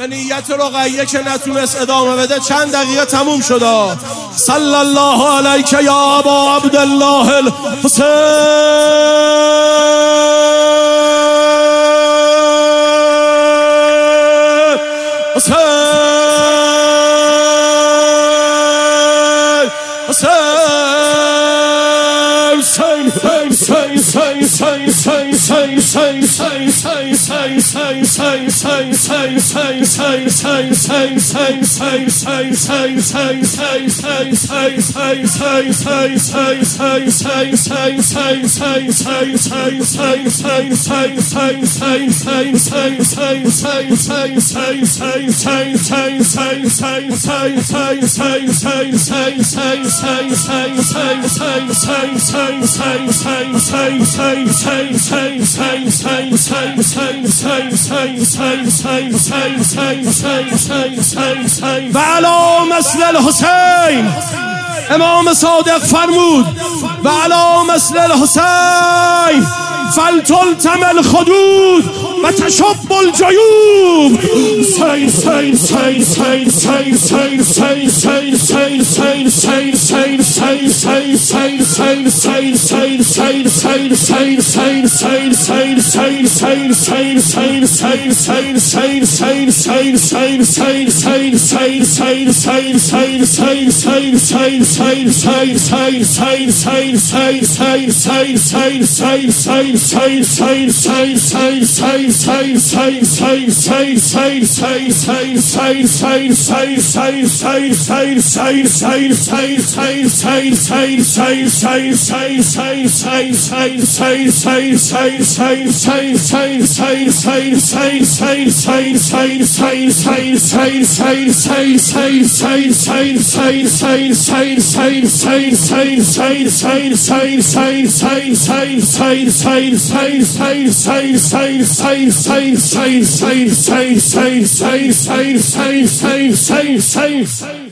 به نیت رقیه که نتونست ادامه بده چند دقیقه تموم شد. صلی الله علیک یا ابا عبدالله الحسین. و علی مثل الحسین امام صادق فرمود و علی مثل الحسین فلتلتم الخدود و تشب الجیوب. Say